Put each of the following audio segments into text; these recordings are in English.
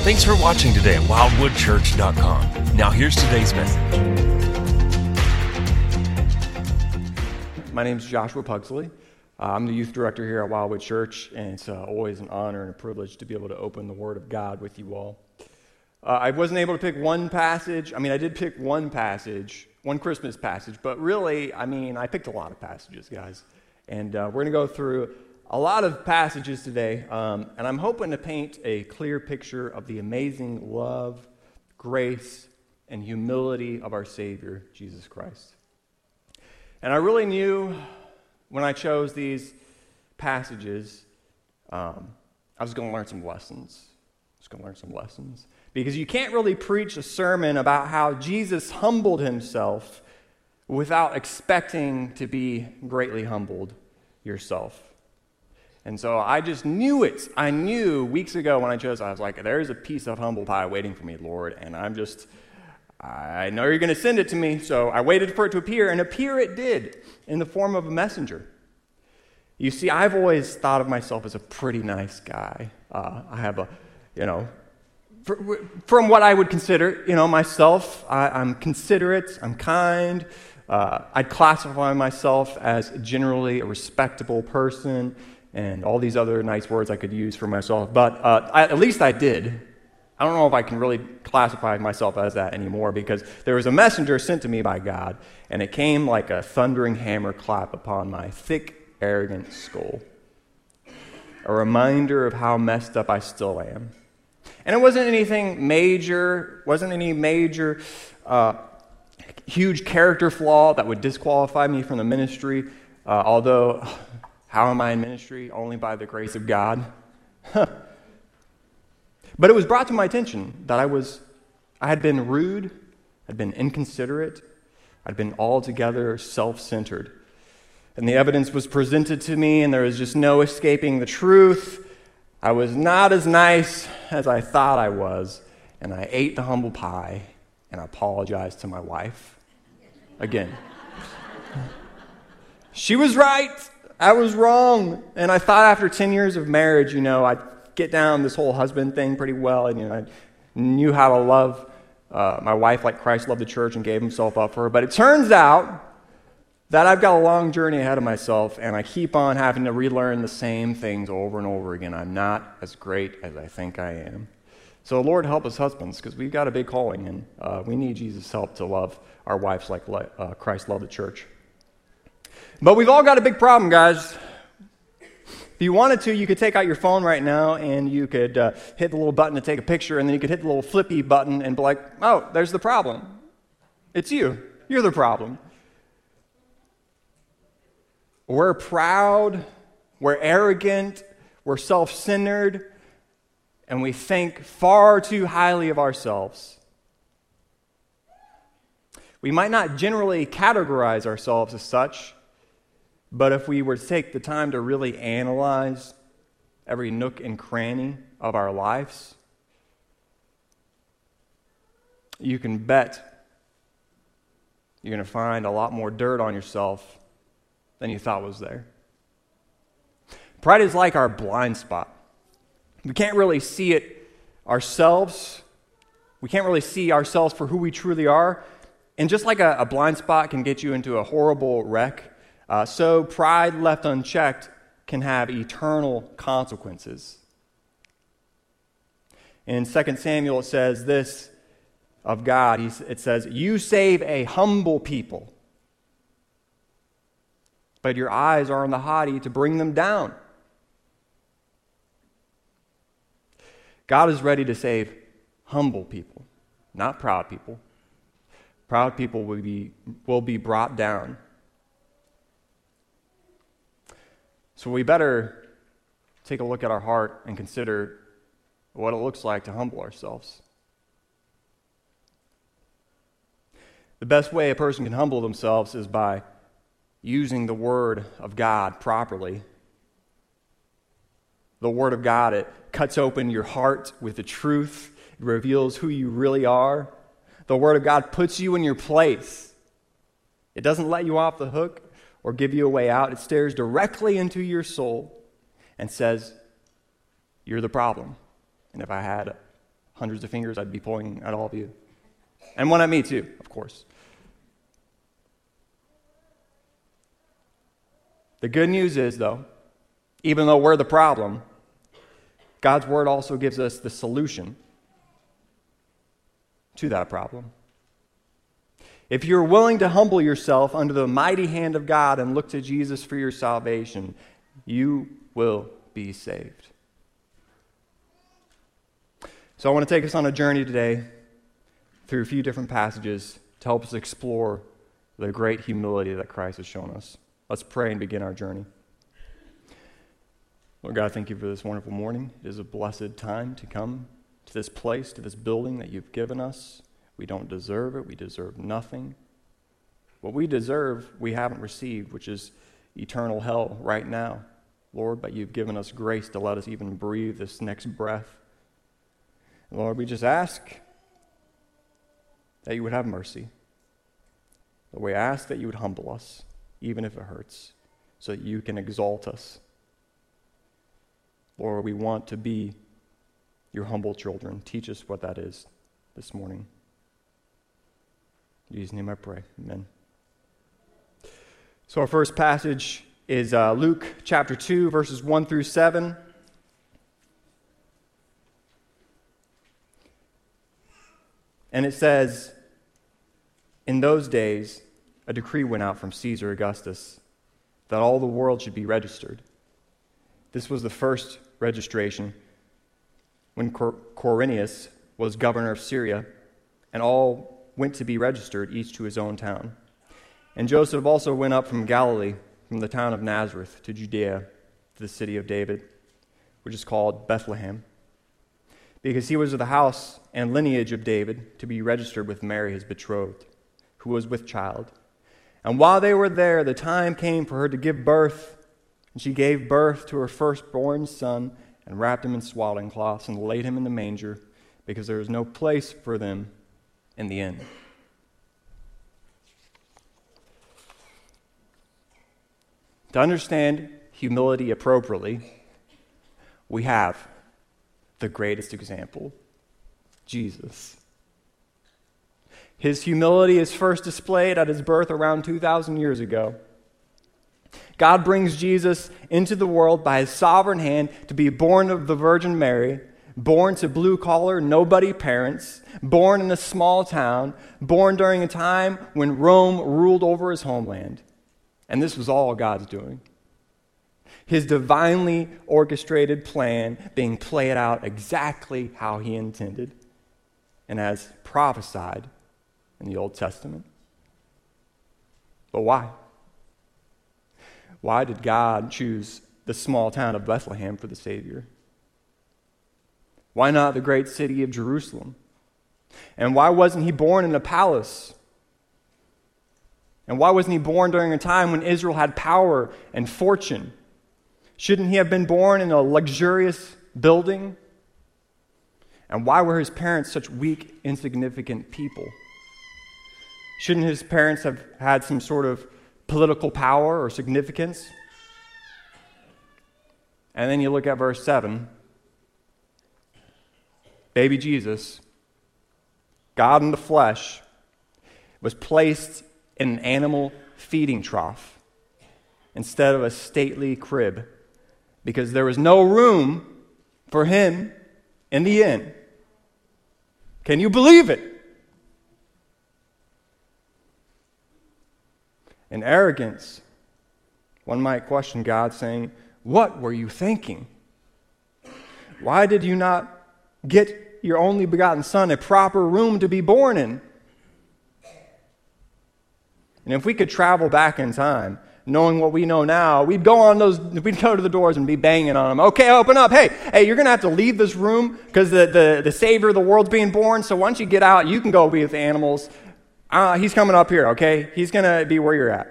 Thanks for watching today at wildwoodchurch.com. Now here's today's message. My name is Joshua Pugsley. I'm the youth director here at Wildwood Church, and it's always an honor and a privilege to be able to open the Word of God with you all. I wasn't able to pick one passage. I did pick one passage, one Christmas passage, but really, I picked a lot of passages, guys. And we're going to go through a lot of passages today, and I'm hoping to paint a clear picture of the amazing love, grace, and humility of our Savior, Jesus Christ. And I really knew when I chose these passages, I was going to learn some lessons. Because you can't really preach a sermon about how Jesus humbled himself without expecting to be greatly humbled yourself. And so I just knew it. I knew weeks ago when I chose, I was like, there's a piece of humble pie waiting for me, Lord, and I know you're going to send it to me, so I waited for it to appear, and appear it did in the form of a messenger. You see, I've always thought of myself as a pretty nice guy. I have from what I would consider, myself, I'm considerate, I'm kind. I'd classify myself as generally a respectable person, and all these other nice words I could use for myself, but at least I did. I don't know if I can really classify myself as that anymore, because there was a messenger sent to me by God, and it came like a thundering hammer clap upon my thick, arrogant skull. A reminder of how messed up I still am. And it wasn't anything major, huge character flaw that would disqualify me from the ministry, although, how am I in ministry? Only by the grace of God. But it was brought to my attention that I had been rude, I'd been inconsiderate, I'd been altogether self-centered. And the evidence was presented to me, and there was just no escaping the truth. I was not as nice as I thought I was, and I ate the humble pie, and I apologized to my wife. Again. She was right, I was wrong, and I thought after 10 years of marriage, I'd get down this whole husband thing pretty well, and I knew how to love my wife like Christ loved the church and gave himself up for her. But it turns out that I've got a long journey ahead of myself, and I keep on having to relearn the same things over and over again. I'm not as great as I think I am. So Lord, help us husbands, because we've got a big calling, and we need Jesus' help to love our wives like Christ loved the church. But we've all got a big problem, guys. If you wanted to, you could take out your phone right now, and you could hit the little button to take a picture, and then you could hit the little flippy button and be like, oh, there's the problem. It's you. You're the problem. We're proud, we're arrogant, we're self-centered, and we think far too highly of ourselves. We might not generally categorize ourselves as such, but if we were to take the time to really analyze every nook and cranny of our lives, you can bet you're going to find a lot more dirt on yourself than you thought was there. Pride is like our blind spot. We can't really see it ourselves. We can't really see ourselves for who we truly are. And just like a blind spot can get you into a horrible wreck, so pride left unchecked can have eternal consequences. In 2 Samuel, it says this of God. It says, "You save a humble people, but your eyes are on the haughty to bring them down." God is ready to save humble people, not proud people. Proud people will be brought down. So we better take a look at our heart and consider what it looks like to humble ourselves. The best way a person can humble themselves is by using the Word of God properly. The Word of God, it cuts open your heart with the truth. It reveals who you really are. The Word of God puts you in your place. It doesn't let you off the hook or give you a way out. It stares directly into your soul and says, you're the problem. And if I had hundreds of fingers, I'd be pointing at all of you. And one at me too, of course. The good news is, though, even though we're the problem, God's word also gives us the solution to that problem. If you're willing to humble yourself under the mighty hand of God and look to Jesus for your salvation, you will be saved. So I want to take us on a journey today through a few different passages to help us explore the great humility that Christ has shown us. Let's pray and begin our journey. Lord God, thank you for this wonderful morning. It is a blessed time to come to this place, to this building that you've given us. We don't deserve it. We deserve nothing. What we deserve, we haven't received, which is eternal hell right now, Lord, but you've given us grace to let us even breathe this next breath. And Lord, we just ask that you would have mercy. But we ask that you would humble us, even if it hurts, so that you can exalt us. Lord, we want to be your humble children. Teach us what that is this morning. In Jesus' name I pray. Amen. So our first passage is Luke chapter 2, verses 1 through 7. And it says, "In those days, a decree went out from Caesar Augustus that all the world should be registered. This was the first registration when Quirinius was governor of Syria, and all went to be registered, each to his own town. And Joseph also went up from Galilee, from the town of Nazareth to Judea, to the city of David, which is called Bethlehem, because he was of the house and lineage of David, to be registered with Mary, his betrothed, who was with child. And while they were there, the time came for her to give birth, and she gave birth to her firstborn son, and wrapped him in swaddling cloths, and laid him in the manger, because there was no place for them in the inn." To understand humility appropriately, we have the greatest example, Jesus. His humility is first displayed at his birth around 2,000 years ago. God brings Jesus into the world by his sovereign hand to be born of the Virgin Mary, born to blue-collar, nobody parents, born in a small town, born during a time when Rome ruled over his homeland. And this was all God's doing. His divinely orchestrated plan being played out exactly how he intended and as prophesied in the Old Testament. But why? Why did God choose the small town of Bethlehem for the Savior? Why not the great city of Jerusalem? And why wasn't he born in a palace? And why wasn't he born during a time when Israel had power and fortune? Shouldn't he have been born in a luxurious building? And why were his parents such weak, insignificant people? Shouldn't his parents have had some sort of political power or significance? And then you look at verse 7. Baby Jesus, God in the flesh, was placed in an animal feeding trough instead of a stately crib because there was no room for him in the inn. Can you believe it? In arrogance, one might question God, saying, "What were you thinking? Why did you not get your only begotten son a proper room to be born in?" And if we could travel back in time, knowing what we know now, we'd go to the doors and be banging on them. "Okay, open up. Hey, you're going to have to leave this room because the Savior of the world's being born. So once you get out, you can go be with the animals. He's coming up here, okay? He's going to be where you're at."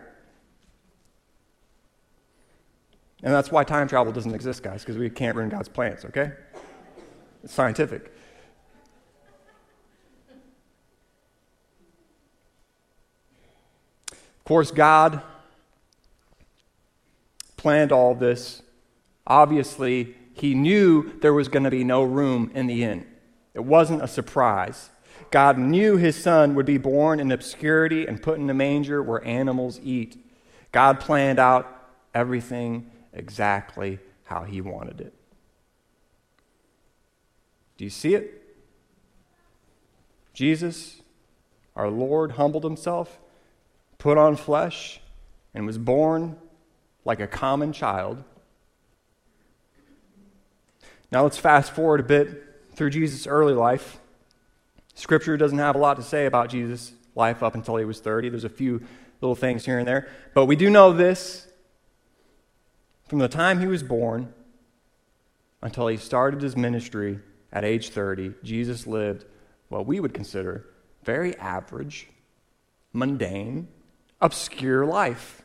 And that's why time travel doesn't exist, guys, because we can't ruin God's plans, okay? It's scientific. Of course, God planned all this. Obviously, he knew there was going to be no room in the inn. It wasn't a surprise. God knew his son would be born in obscurity and put in a manger where animals eat. God planned out everything exactly how he wanted it. Do you see it? Jesus, our Lord, humbled himself, put on flesh, and was born like a common child. Now let's fast forward a bit through Jesus' early life. Scripture doesn't have a lot to say about Jesus' life up until he was 30. There's a few little things here and there. But we do know this. From the time he was born until he started his ministry at age 30, Jesus lived what we would consider very average, mundane, obscure life.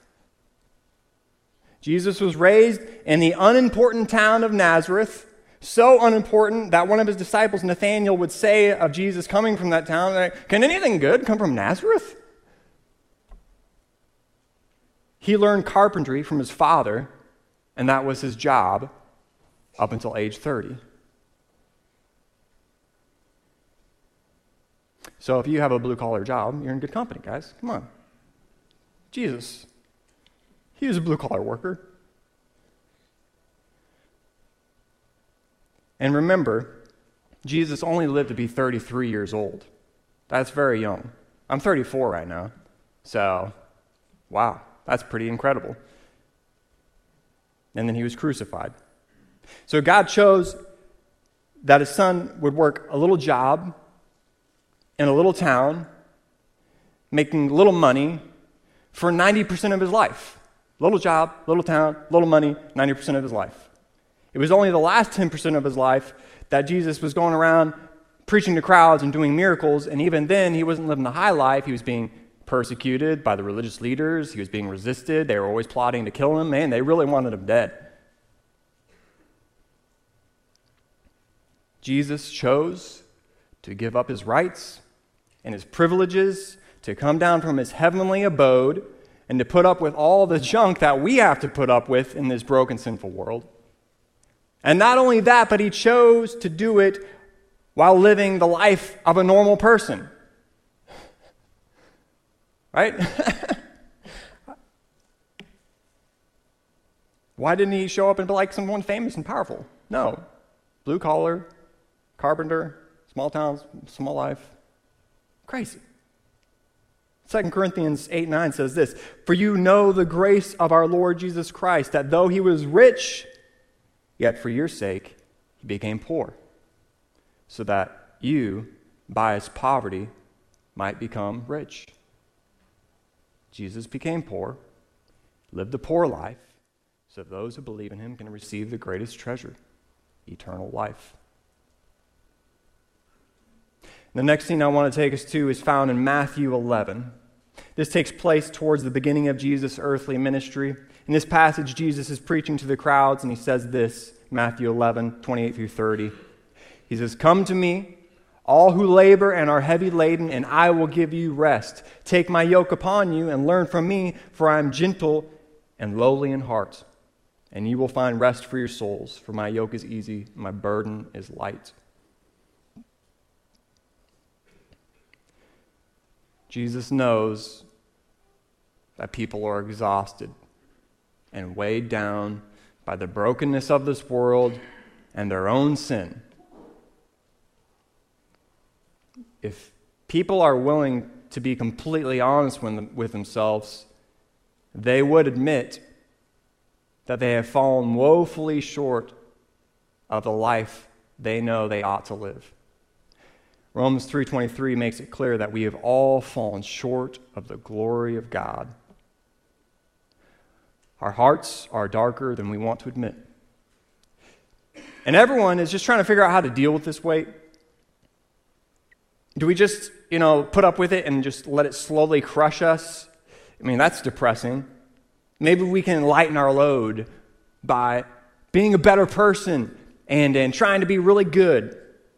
Jesus was raised in the unimportant town of Nazareth, so unimportant that one of his disciples, Nathanael, would say of Jesus coming from that town, "Can anything good come from Nazareth?" He learned carpentry from his father, and that was his job up until age 30. So if you have a blue-collar job, you're in good company, guys. Come on. Jesus, he was a blue-collar worker. And remember, Jesus only lived to be 33 years old. That's very young. I'm 34 right now. So, wow, that's pretty incredible. And then he was crucified. So God chose that his son would work a little job in a little town, making little money for 90% of his life. Little job, little town, little money, 90% of his life. It was only the last 10% of his life that Jesus was going around preaching to crowds and doing miracles, and even then he wasn't living the high life. He was being persecuted by the religious leaders. He was being resisted. They were always plotting to kill him. Man, they really wanted him dead. Jesus chose to give up his rights and his privileges, to come down from his heavenly abode and to put up with all the junk that we have to put up with in this broken, sinful world. And not only that, but he chose to do it while living the life of a normal person. Right? Why didn't he show up and be like someone famous and powerful? No. Blue collar, carpenter, small towns, small life. Crazy. 2 Corinthians 8:9 says this, "For you know the grace of our Lord Jesus Christ, that though he was rich, yet for your sake he became poor, so that you, by his poverty, might become rich." Jesus became poor, lived a poor life, so those who believe in him can receive the greatest treasure, eternal life. The next thing I want to take us to is found in Matthew 11. This takes place towards the beginning of Jesus' earthly ministry. In this passage, Jesus is preaching to the crowds, and he says this, Matthew 11, 28 through 30. He says, "Come to me, all who labor and are heavy laden, and I will give you rest. Take my yoke upon you and learn from me, for I am gentle and lowly in heart, and you will find rest for your souls. For my yoke is easy, my burden is light." Jesus knows that people are exhausted and weighed down by the brokenness of this world and their own sin. If people are willing to be completely honest with themselves, they would admit that they have fallen woefully short of the life they know they ought to live. Romans 3:23 makes it clear that we have all fallen short of the glory of God. Our hearts are darker than we want to admit. And everyone is just trying to figure out how to deal with this weight. Do we just, put up with it and just let it slowly crush us? I mean, that's depressing. Maybe we can lighten our load by being a better person and trying to be really good.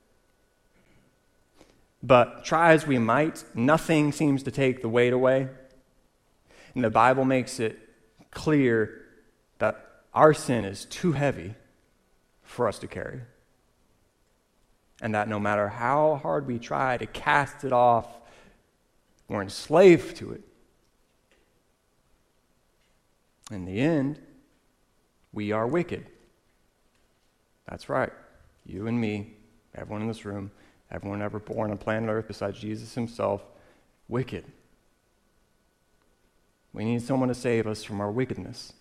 But try as we might, nothing seems to take the weight away. And the Bible makes it clear that our sin is too heavy for us to carry. and that no matter how hard we try to cast it off, we're enslaved to it. In the end, we are wicked. That's right. You and me, everyone in this room, everyone ever born on planet Earth besides Jesus himself, wicked. We need someone to save us from our wickedness.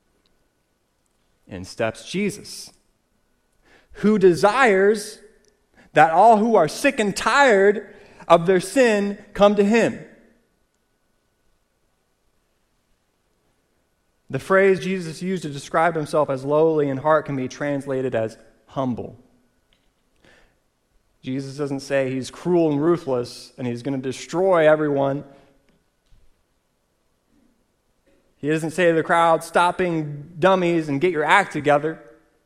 In steps Jesus, who desires that all who are sick and tired of their sin come to him. The phrase Jesus used to describe himself as lowly in heart can be translated as humble. Jesus doesn't say he's cruel and ruthless and he's going to destroy everyone. He doesn't say to the crowd, stop being dummies and get your act together.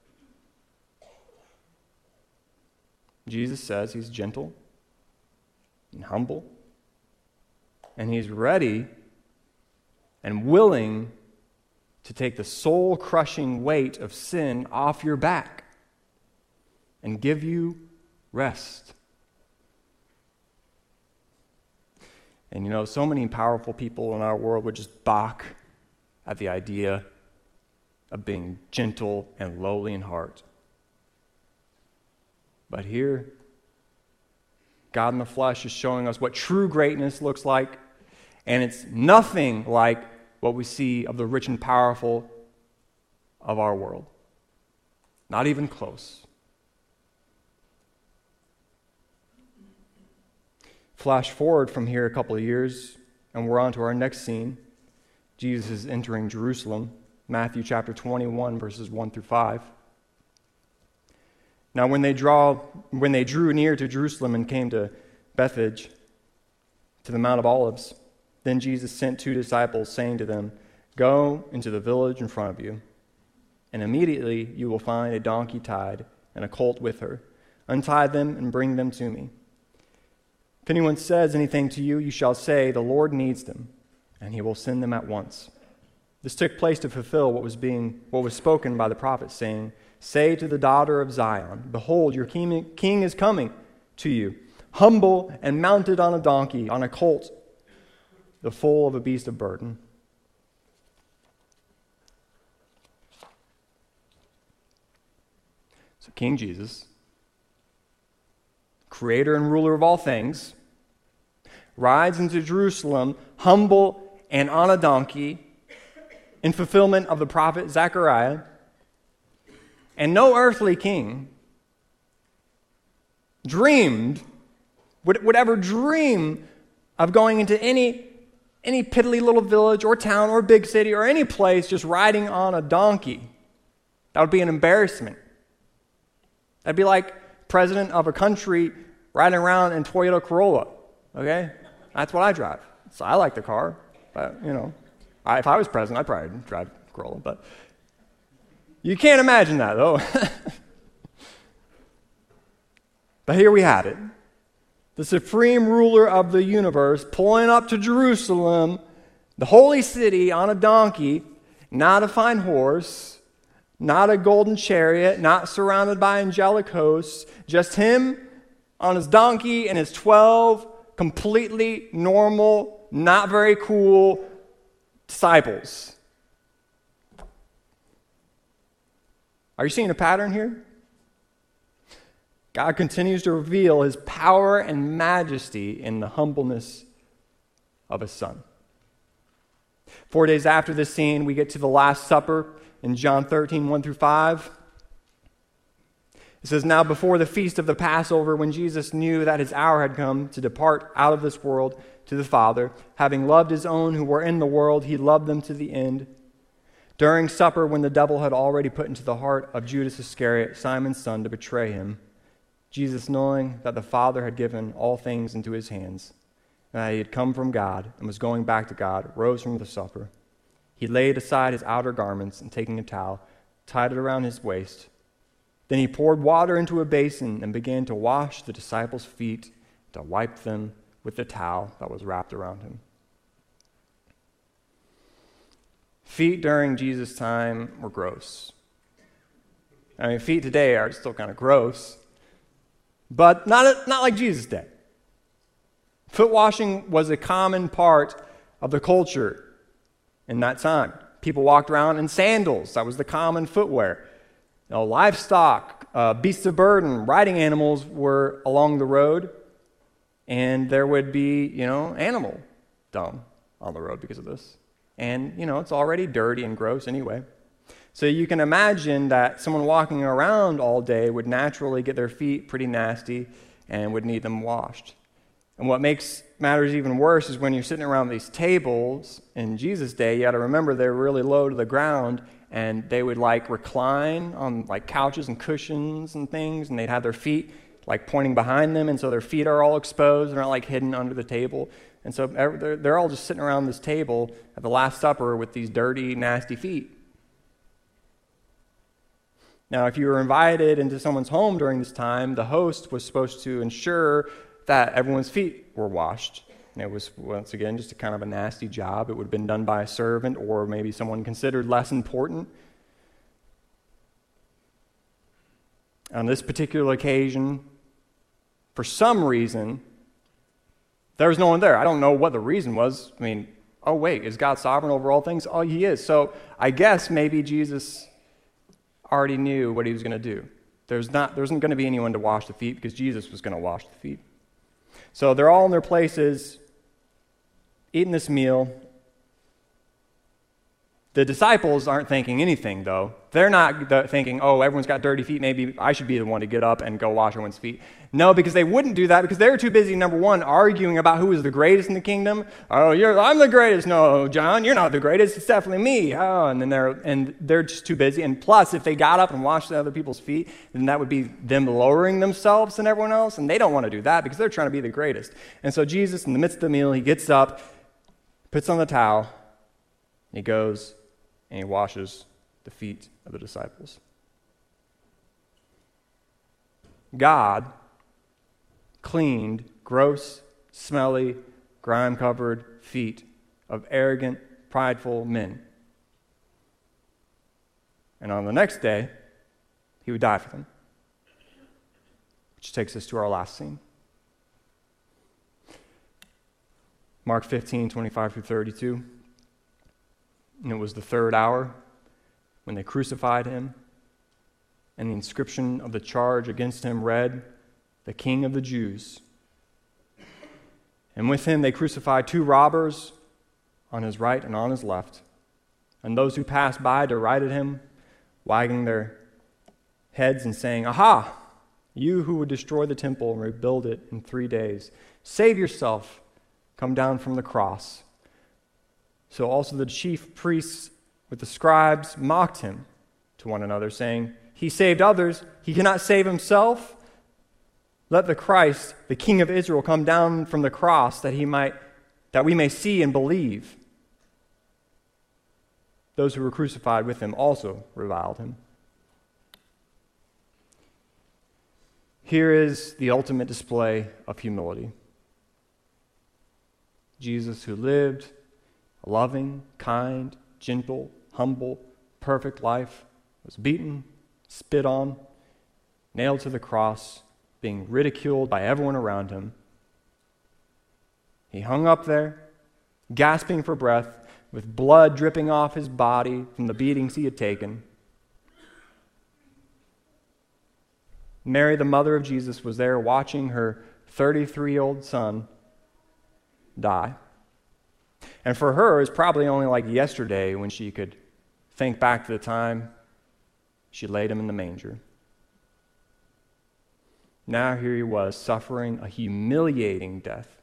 Jesus says he's gentle and humble, and he's ready and willing to take the soul-crushing weight of sin off your back and give you rest. And you know, so many powerful people in our world would just balk at the idea of being gentle and lowly in heart. But here, God in the flesh is showing us what true greatness looks like, and it's nothing like what we see of the rich and powerful of our world. Not even close. Flash forward from here a couple of years, and we're on to our next scene. Jesus is entering Jerusalem, Matthew chapter 21, verses 1 through 5. Now when they drew near to Jerusalem and came to Bethphage, to the Mount of Olives, then Jesus sent 2 disciples, saying to them, go into the village in front of you, and immediately you will find a donkey tied and a colt with her. Untie them and bring them to me. If anyone says anything to you, you shall say, the Lord needs them, and he will send them at once. This took place to fulfill what was spoken by the prophet, saying, say to the daughter of Zion, behold, your king is coming to you, humble and mounted on a donkey, on a colt, the foal of a beast of burden. So King Jesus, creator and ruler of all things, rides into Jerusalem humble and on a donkey in fulfillment of the prophet Zechariah. And no earthly king would ever dream of going into any piddly little village or town or big city or any place just riding on a donkey. That would be an embarrassment. That'd be like president of a country riding around in Toyota Corolla, okay? That's what I drive. So I like the car, but, you know, if I was president, I'd probably drive Corolla, but you can't imagine that, though. But here we have it. The supreme ruler of the universe pulling up to Jerusalem, the holy city, on a donkey, not a fine horse, not a golden chariot, not surrounded by angelic hosts, just him on his donkey and his 12 completely normal, not very cool disciples. Are you seeing a pattern here? God continues to reveal his power and majesty in the humbleness of his Son. 4 days after this scene, we get to the Last Supper in John 13, 1 through 5. It says, now before the feast of the Passover, when Jesus knew that his hour had come to depart out of this world to the Father, having loved his own who were in the world, he loved them to the end. During supper, when the devil had already put into the heart of Judas Iscariot, Simon's son, to betray him, Jesus, knowing that the Father had given all things into his hands, and that he had come from God and was going back to God, rose from the supper. He laid aside his outer garments, and taking a towel, tied it around his waist. Then he poured water into a basin and began to wash the disciples' feet, to wipe them with the towel that was wrapped around him. Feet during Jesus' time were gross. I mean, feet today are still kind of gross. But not like Jesus' day. Foot washing was a common part of the culture in that time. People walked around in sandals. That was the common footwear. Livestock, beasts of burden, riding animals were along the road, and there would be, animal dung on the road because of this. And, it's already dirty and gross anyway. So you can imagine that someone walking around all day would naturally get their feet pretty nasty and would need them washed. And what makes matters even worse is when you're sitting around these tables in Jesus' day, you got to remember they're really low to the ground, and they would recline on couches and cushions and things, and they'd have their feet pointing behind them, and so their feet are all exposed. They're not hidden under the table. And so they're all just sitting around this table at the Last Supper with these dirty, nasty feet. Now, if you were invited into someone's home during this time, the host was supposed to ensure that everyone's feet were washed. And it was, once again, just a kind of a nasty job. It would have been done by a servant or maybe someone considered less important. On this particular occasion, for some reason, there was no one there. I don't know what the reason was. Oh wait, is God sovereign over all things? Oh, he is. So I guess maybe Jesus already knew what he was going to do. There wasn't going to be anyone to wash the feet because Jesus was going to wash the feet. So they're all in their places, eating this meal. The disciples aren't thinking anything, though. They're not thinking, oh, everyone's got dirty feet, maybe I should be the one to get up and go wash everyone's feet. No, because they wouldn't do that because they were too busy, number one, arguing about who was the greatest in the kingdom. Oh, I'm the greatest. No, John, you're not the greatest. It's definitely me. Oh, and they're just too busy. And plus, if they got up and washed the other people's feet, then that would be them lowering themselves than everyone else, and they don't want to do that because they're trying to be the greatest. And so Jesus, in the midst of the meal, he gets up, puts on the towel, and he goes and he washes the feet of the disciples. God cleaned gross, smelly, grime-covered feet of arrogant, prideful men. And on the next day, he would die for them. Which takes us to our last scene. Mark 15:25-32. And it was the third hour when they crucified him, and the inscription of the charge against him read, "The King of the Jews." And with him they crucified two robbers on his right and on his left. And those who passed by derided him, wagging their heads and saying, "Aha! You who would destroy the temple and rebuild it in 3 days, save yourself, come down from the cross." So also the chief priests with the scribes mocked him to one another, saying, "He saved others, he cannot save himself. Let the Christ, the King of Israel, come down from the cross that we may see and believe." Those who were crucified with him also reviled him. Here is the ultimate display of humility. Jesus, who lived a loving, kind, gentle, humble, perfect life, was beaten, spit on, nailed to the cross, being ridiculed by everyone around him. He hung up there, gasping for breath, with blood dripping off his body from the beatings he had taken. Mary, the mother of Jesus, was there watching her 33-year-old son die. And for her, it's probably only like yesterday when she could think back to the time she laid him in the manger. Now here he was, suffering a humiliating death.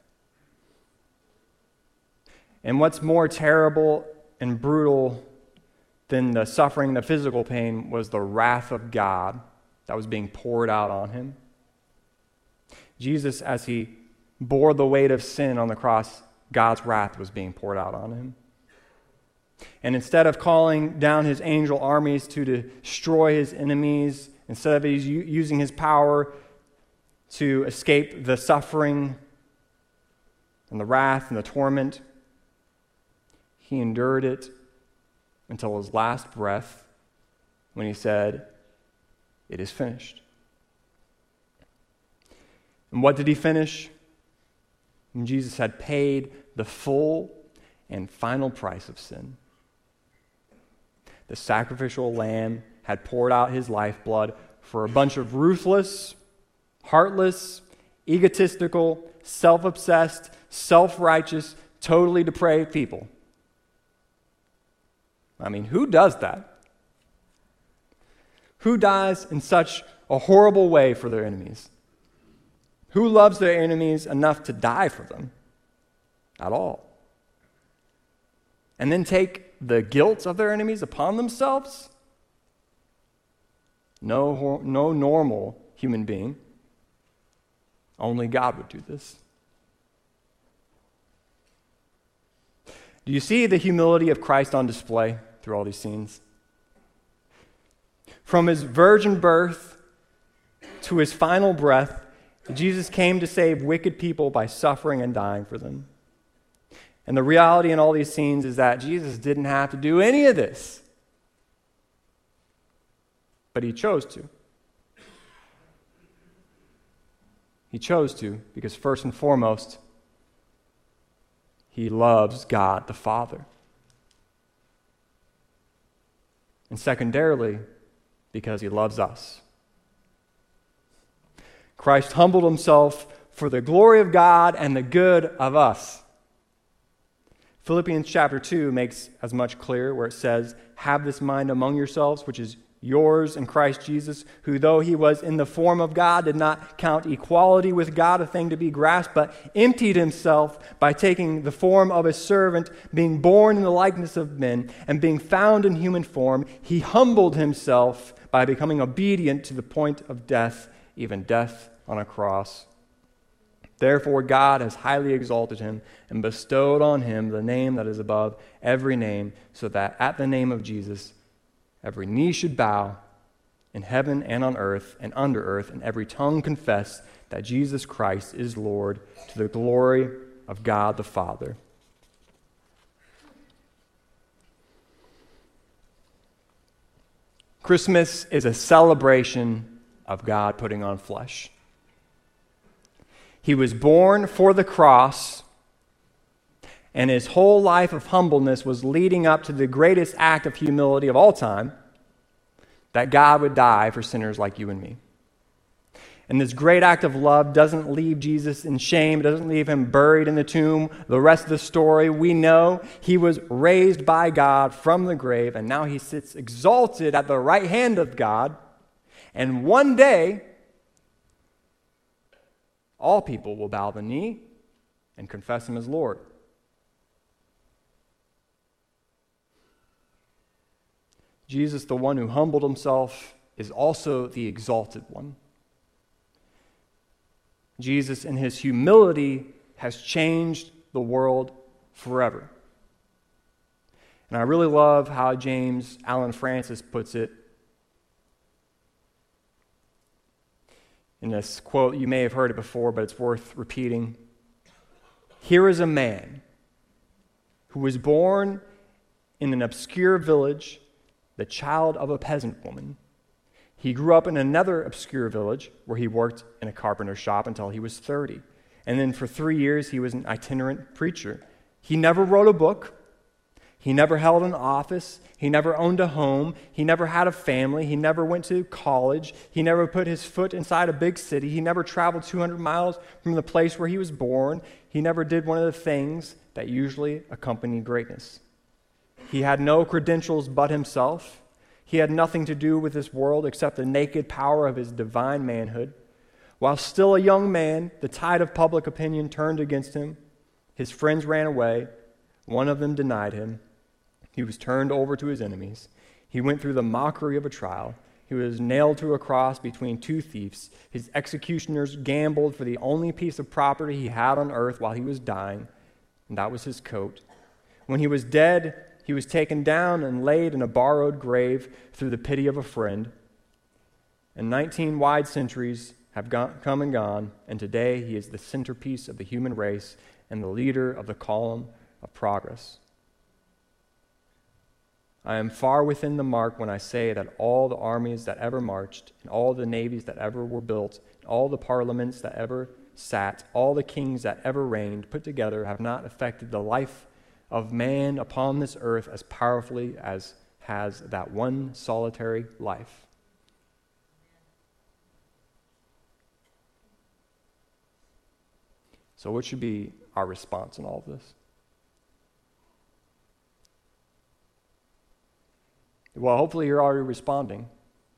And what's more terrible and brutal than the suffering, the physical pain, was the wrath of God that was being poured out on him. Jesus, as he bore the weight of sin on the cross, God's wrath was being poured out on him. And instead of calling down his angel armies to destroy his enemies, instead of using his power to escape the suffering and the wrath and the torment, he endured it until his last breath when he said, "It is finished." And what did he finish? When Jesus had paid the full and final price of sin. The sacrificial lamb had poured out his lifeblood for a bunch of ruthless, heartless, egotistical, self-obsessed, self-righteous, totally depraved people. I mean, who does that? Who dies in such a horrible way for their enemies? Who loves their enemies enough to die for them at all? And then take the guilt of their enemies upon themselves? No normal human being. Only God would do this. Do you see the humility of Christ on display through all these scenes? From his virgin birth to his final breath, Jesus came to save wicked people by suffering and dying for them. And the reality in all these scenes is that Jesus didn't have to do any of this. But he chose to. He chose to because first and foremost, he loves God the Father. And secondarily, because he loves us. Christ humbled himself for the glory of God and the good of us. Philippians chapter 2 makes as much clear where it says, "Have this mind among yourselves, which is yours in Christ Jesus, who though he was in the form of God, did not count equality with God a thing to be grasped, but emptied himself by taking the form of a servant, being born in the likeness of men, and being found in human form, he humbled himself by becoming obedient to the point of death, even death on a cross. Therefore God has highly exalted him and bestowed on him the name that is above every name, so that at the name of Jesus every knee should bow in heaven and on earth and under earth, and every tongue confess that Jesus Christ is Lord, to the glory of God the Father." Christmas is a celebration of God putting on flesh. He was born for the cross, and his whole life of humbleness was leading up to the greatest act of humility of all time, that God would die for sinners like you and me. And this great act of love doesn't leave Jesus in shame. It doesn't leave him buried in the tomb. The rest of the story, we know he was raised by God from the grave, and now he sits exalted at the right hand of God. And one day, all people will bow the knee and confess him as Lord. Jesus, the one who humbled himself, is also the exalted one. Jesus, in his humility, has changed the world forever. And I really love how James Allen Francis puts it in this quote. You may have heard it before, but it's worth repeating. "Here is a man who was born in an obscure village, the child of a peasant woman. He grew up in another obscure village where he worked in a carpenter's shop until he was 30. And then for 3 years, he was an itinerant preacher. He never wrote a book. He never held an office. He never owned a home. He never had a family. He never went to college. He never put his foot inside a big city. He never traveled 200 miles from the place where he was born. He never did one of the things that usually accompany greatness. He had no credentials but himself. He had nothing to do with this world except the naked power of his divine manhood. While still a young man, the tide of public opinion turned against him. His friends ran away. One of them denied him. He was turned over to his enemies. He went through the mockery of a trial. He was nailed to a cross between two thieves. His executioners gambled for the only piece of property he had on earth while he was dying, and that was his coat. When he was dead, he was taken down and laid in a borrowed grave through the pity of a friend. And 19 wide centuries have come and gone, and today he is the centerpiece of the human race and the leader of the column of progress. I am far within the mark when I say that all the armies that ever marched, and all the navies that ever were built, and all the parliaments that ever sat, all the kings that ever reigned put together have not affected the life of man upon this earth as powerfully as has that one solitary life. So what should be our response in all of this? Well, hopefully you're already responding.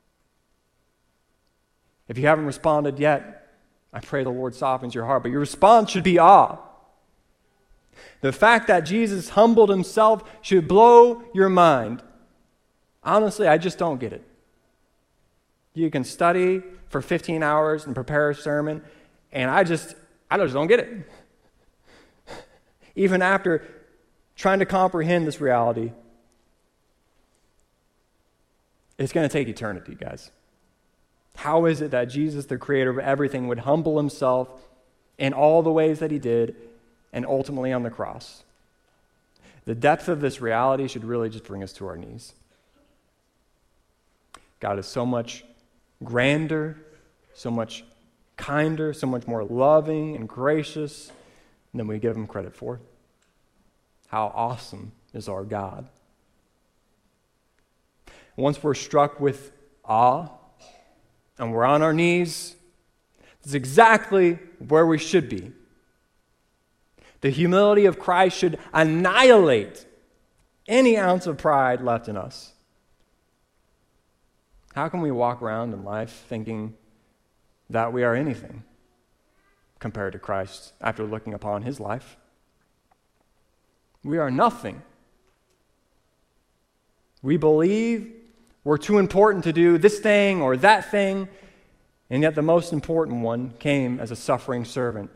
If you haven't responded yet, I pray the Lord softens your heart, but your response should be awe. The fact that Jesus humbled himself should blow your mind. Honestly, I just don't get it. You can study for 15 hours and prepare a sermon, and I just don't get it. Even after trying to comprehend this reality, it's going to take eternity, guys. How is it that Jesus, the creator of everything, would humble himself in all the ways that he did and ultimately on the cross? The depth of this reality should really just bring us to our knees. God is so much grander, so much kinder, so much more loving and gracious than we give him credit for. How awesome is our God. Once we're struck with awe and we're on our knees, it's exactly where we should be. The humility of Christ should annihilate any ounce of pride left in us. How can we walk around in life thinking that we are anything compared to Christ after looking upon his life? We are nothing. We believe we're too important to do this thing or that thing, and yet the most important one came as a suffering servant.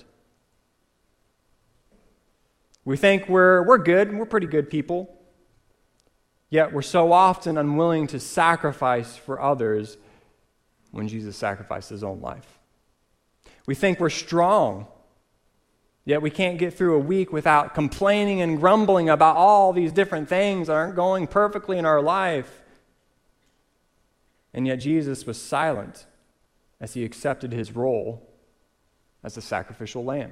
We think we're good, we're pretty good people, yet we're so often unwilling to sacrifice for others when Jesus sacrificed his own life. We think we're strong, yet we can't get through a week without complaining and grumbling about all these different things that aren't going perfectly in our life. And yet Jesus was silent as he accepted his role as the sacrificial lamb.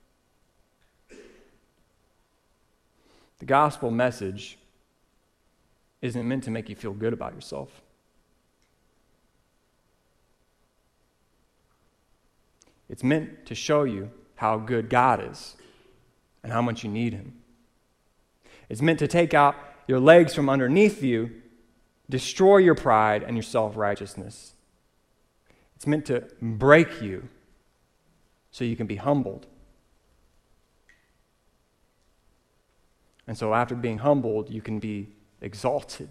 The gospel message isn't meant to make you feel good about yourself. It's meant to show you how good God is and how much you need him. It's meant to take out your legs from underneath you, destroy your pride and your self-righteousness. It's meant to break you so you can be humbled. And so after being humbled, you can be exalted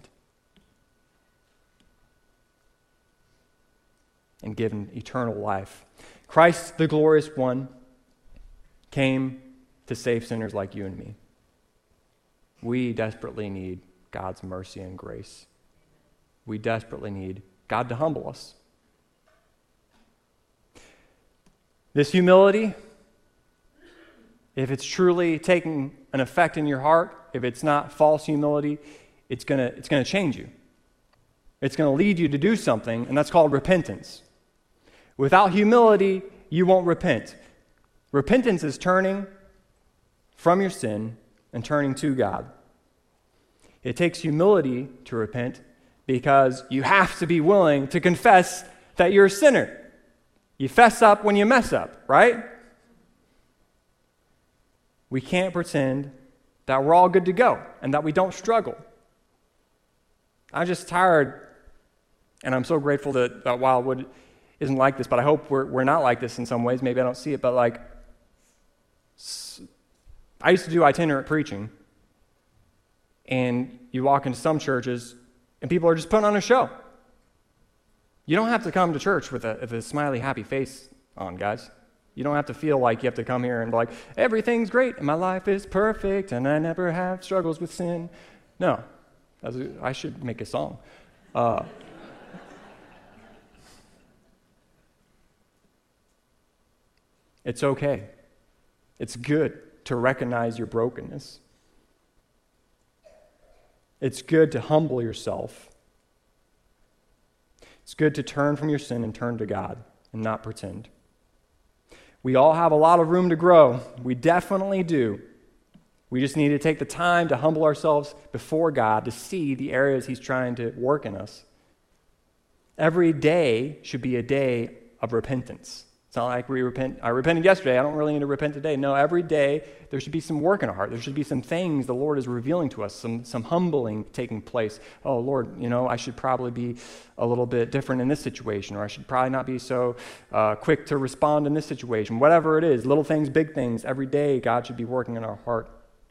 and given eternal life. Christ, the glorious one, came to save sinners like you and me. We desperately need God's mercy and grace. We desperately need God to humble us. This humility, if it's truly taking an effect in your heart, if it's not false humility, it's gonna change you. It's going to lead you to do something, and that's called repentance. Without humility, you won't repent. Repentance is turning from your sin and turning to God. It takes humility to repent because you have to be willing to confess that you're a sinner. You fess up when you mess up, right? We can't pretend that we're all good to go and that we don't struggle. I'm just tired, and I'm so grateful that Wildwood isn't like this, but I hope we're not like this in some ways. Maybe I don't see it, but like, I used to do itinerant preaching, and you walk into some churches, and people are just putting on a show. You don't have to come to church with a smiley, happy face on, guys. You don't have to feel like you have to come here and be like, everything's great, and my life is perfect, and I never have struggles with sin. No. I should make a song. It's okay. It's good to recognize your brokenness. It's good to humble yourself. It's good to turn from your sin and turn to God and not pretend. We all have a lot of room to grow. We definitely do. We just need to take the time to humble ourselves before God to see the areas He's trying to work in us. Every day should be a day of repentance. It's not like I repented yesterday, I don't really need to repent today. No, every day there should be some work in our heart. There should be some things the Lord is revealing to us, some humbling taking place. Oh, Lord, I should probably be a little bit different in this situation, or I should probably not be so quick to respond in this situation. Whatever it is, little things, big things, every day God should be working in our heart.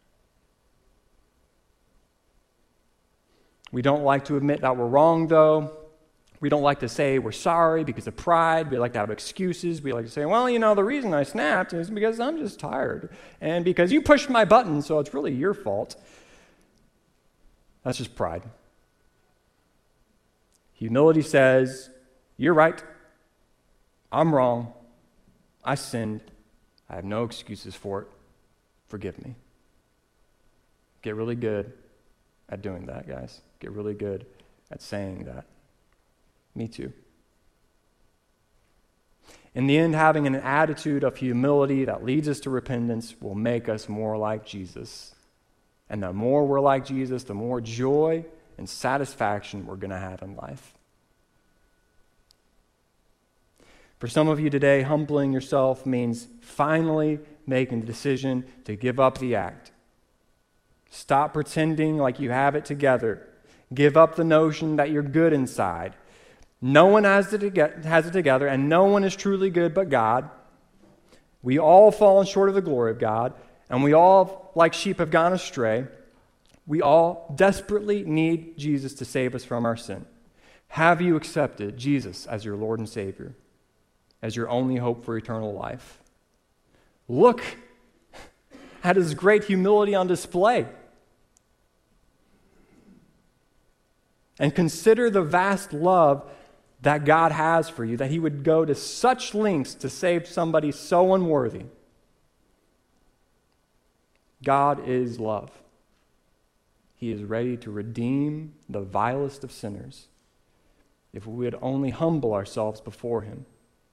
We don't like to admit that we're wrong, though. We don't like to say we're sorry because of pride. We like to have excuses. We like to say, well, the reason I snapped is because I'm just tired. And because you pushed my button, so it's really your fault. That's just pride. Humility says, you're right. I'm wrong. I sinned. I have no excuses for it. Forgive me. Get really good at doing that, guys. Get really good at saying that. Me too. In the end, having an attitude of humility that leads us to repentance will make us more like Jesus. And the more we're like Jesus, the more joy and satisfaction we're going to have in life. For some of you today, humbling yourself means finally making the decision to give up the act. Stop pretending like you have it together. Give up the notion that you're good inside. No one has it together, and no one is truly good but God. We all fallen short of the glory of God, and we all, like sheep, have gone astray. We all desperately need Jesus to save us from our sin. Have you accepted Jesus as your Lord and Savior, as your only hope for eternal life? Look at His great humility on display. And consider the vast love that God has for you, that He would go to such lengths to save somebody so unworthy. God is love. He is ready to redeem the vilest of sinners if we would only humble ourselves before Him.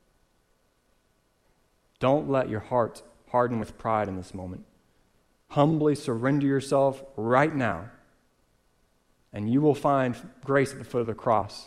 Don't let your heart harden with pride in this moment. Humbly surrender yourself right now, and you will find grace at the foot of the cross.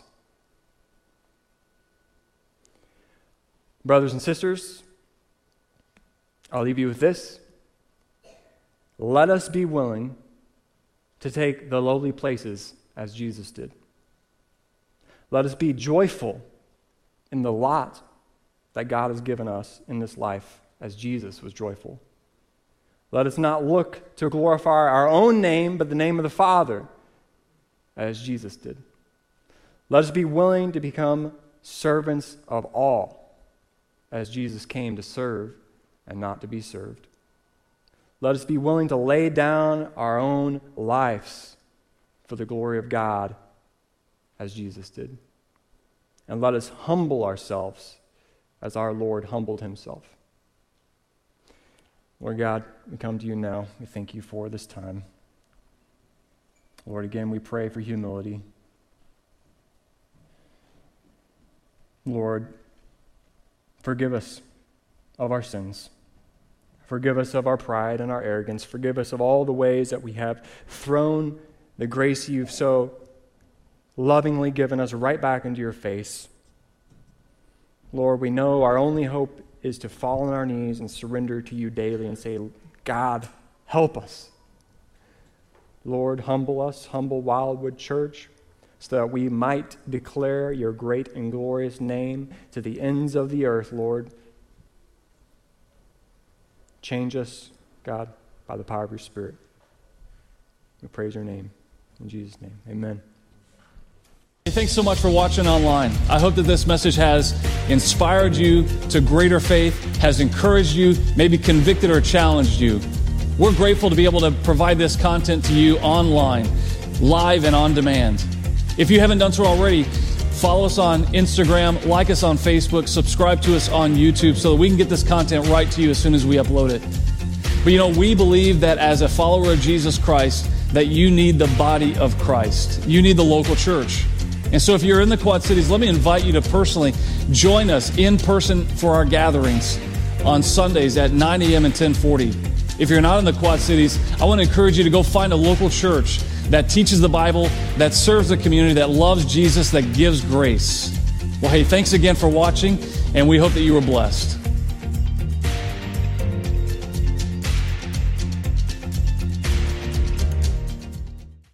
Brothers and sisters, I'll leave you with this. Let us be willing to take the lowly places as Jesus did. Let us be joyful in the lot that God has given us in this life as Jesus was joyful. Let us not look to glorify our own name, but the name of the Father, as Jesus did. Let us be willing to become servants of all, as Jesus came to serve and not to be served. Let us be willing to lay down our own lives for the glory of God, as Jesus did. And let us humble ourselves as our Lord humbled Himself. Lord God, we come to You now. We thank You for this time. Lord, again, we pray for humility. Lord, forgive us of our sins. Forgive us of our pride and our arrogance. Forgive us of all the ways that we have thrown the grace You've so lovingly given us right back into Your face. Lord, we know our only hope is to fall on our knees and surrender to You daily and say, God, help us. Lord, humble us, humble Wildwood Church, so that we might declare Your great and glorious name to the ends of the earth, Lord. Change us, God, by the power of Your Spirit. We praise Your name. In Jesus' name, amen. Hey, thanks so much for watching online. I hope that this message has inspired you to greater faith, has encouraged you, maybe convicted or challenged you. We're grateful to be able to provide this content to you online, live and on demand. If you haven't done so already, follow us on Instagram, like us on Facebook, subscribe to us on YouTube so that we can get this content right to you as soon as we upload it. But we believe that as a follower of Jesus Christ, that you need the body of Christ. You need the local church. And so if you're in the Quad Cities, let me invite you to personally join us in person for our gatherings. on Sundays at 9 a.m. and 10:40. If you're not in the Quad Cities, I want to encourage you to go find a local church that teaches the Bible, that serves the community, that loves Jesus, that gives grace. Well, hey, thanks again for watching, and we hope that you were blessed.